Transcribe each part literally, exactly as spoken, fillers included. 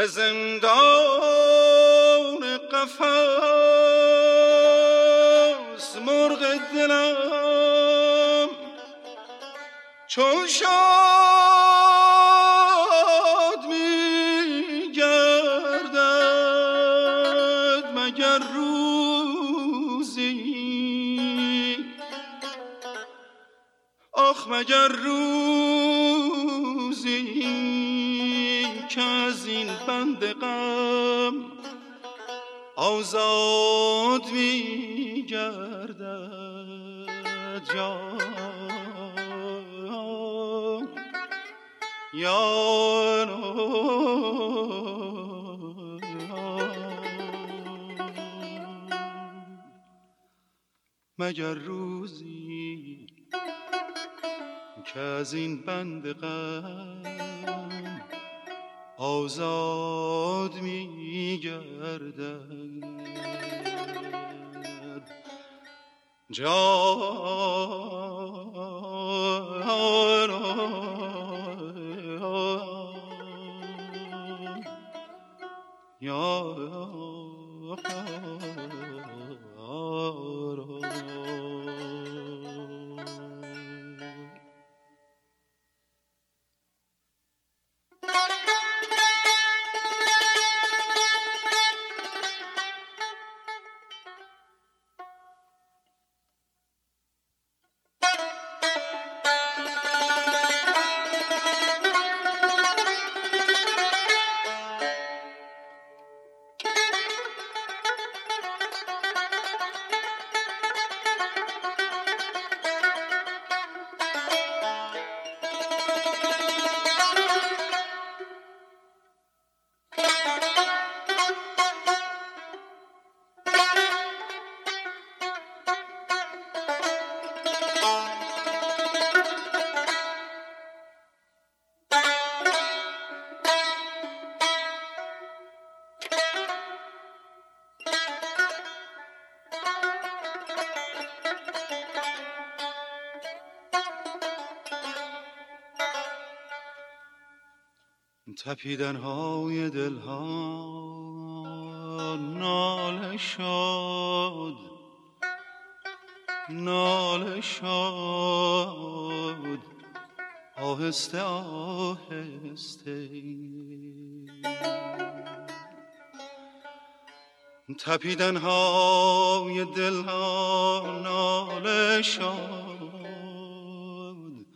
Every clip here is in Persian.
به زندان قفس مرغ دلم چون شاد می گردد مگر روزی، آخ مگر روزی که از این بند غم آزاد می گردد. جان یا مگر روزی که از این بند غم آزاد می گردد. جان یا تپیدن های دل ها ناله شد ناله شد آهسته آهسته. تپیدن های دل ها ناله شد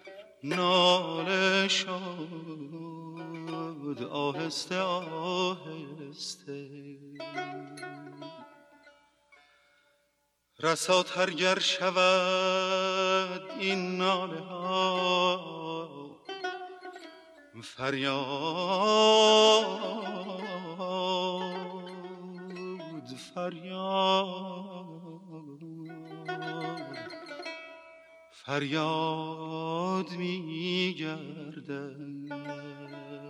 ناله شد آهسته آهسته. رساتر گر شود این ناله ها فریاد فریاد فریاد می گردد.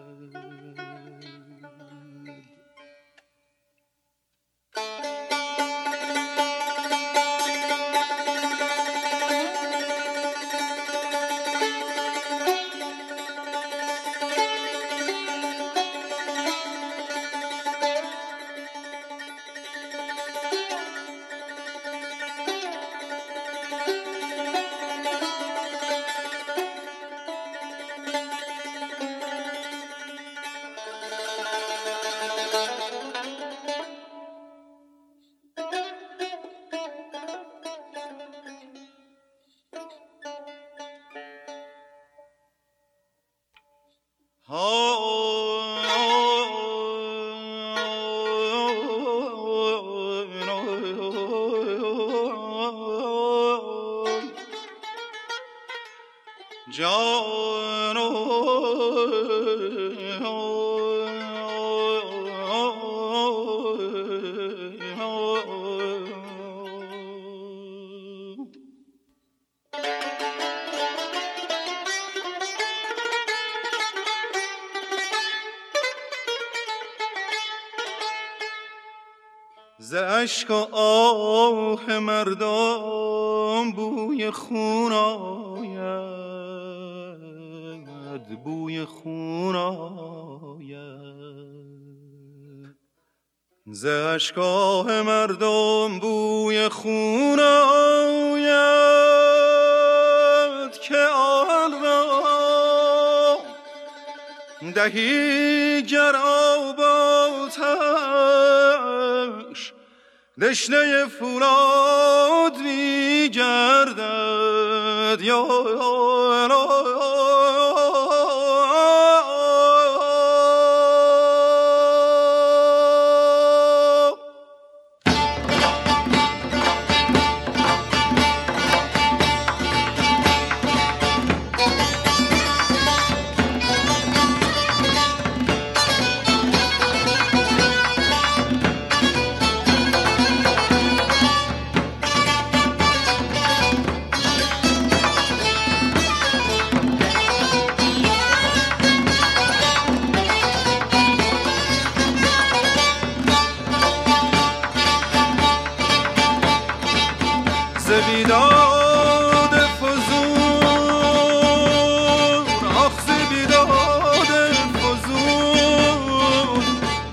ز اشک و آه مردم بوی خون آید، بوی خون آید. ز اشکاه مردم بوی خون آید که آن را دهی گر آب آتش دشنه فولاد می گردد یا بیداد فزون آخ ز بیداد فزون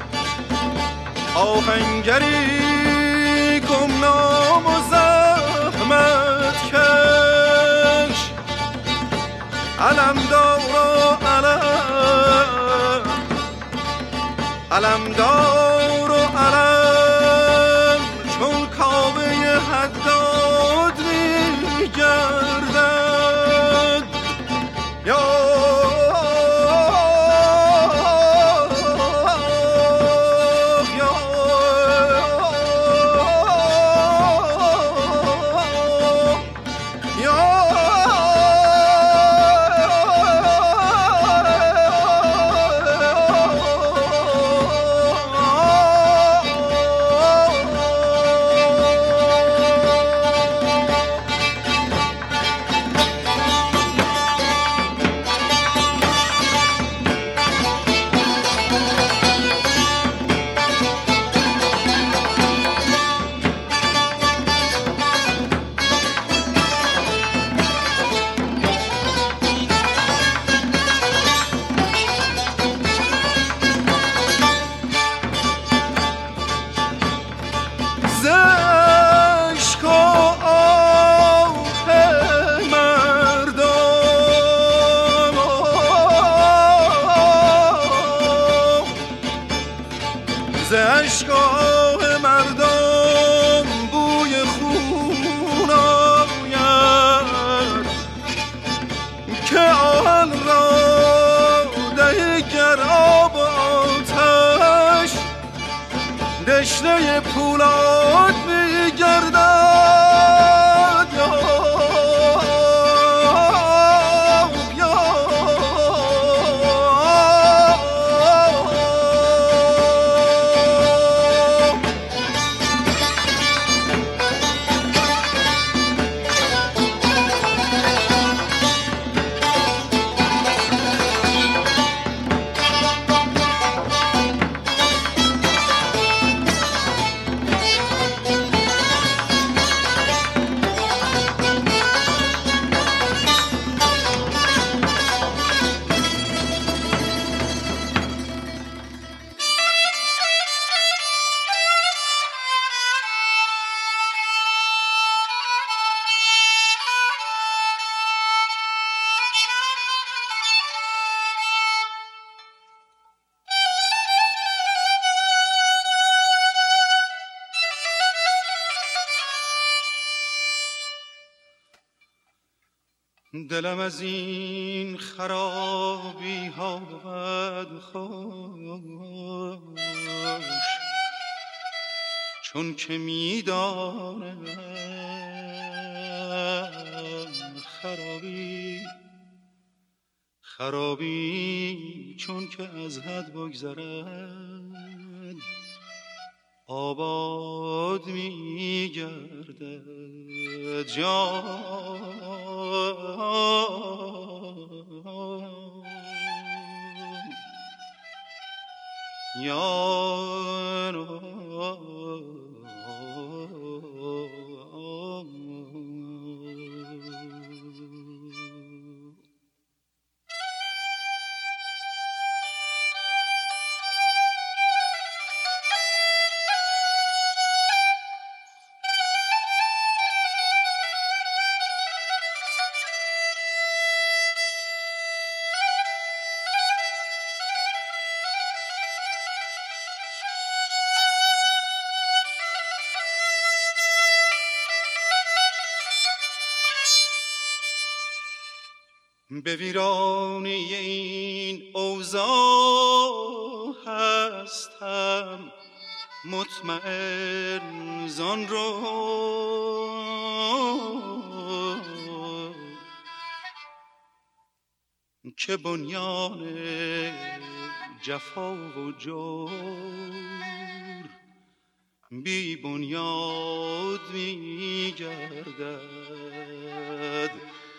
آهنگری گمنام و زحمت کش علمدار و علم علمدار و علم چون کعبه حداد گردد یا ز اشکاه مردم بوی خون آید که آن را دهی گر آب آتش دشنه پولاد می گردد یا دلم از این خرابی ها بود خوش چون که میدانم خرابی خرابی چون که از حد بگذرد آباد می گردد جان یارو به ویرانه این اوضاع هستم مطمئن زان رو که بنیان جفا و جور بی بنیاد می گردد.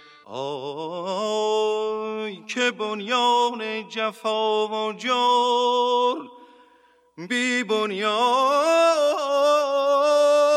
آی که بنیان جفا و جور بی بنیاد